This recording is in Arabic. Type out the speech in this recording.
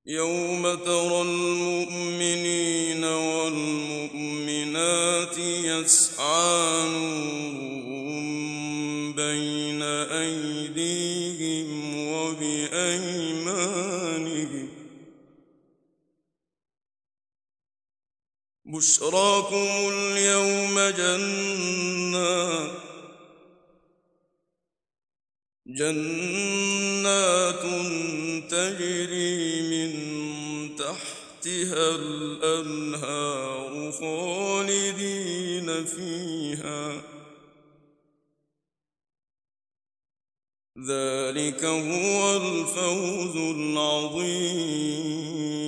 يوم ترى المؤمنين والمؤمنات يسعى نورهم بين أيديهم وبأيمانهم بشراكم اليوم جنات تجري من تحتها الأنهار خالدين فيها ذلك هو الفوز العظيم.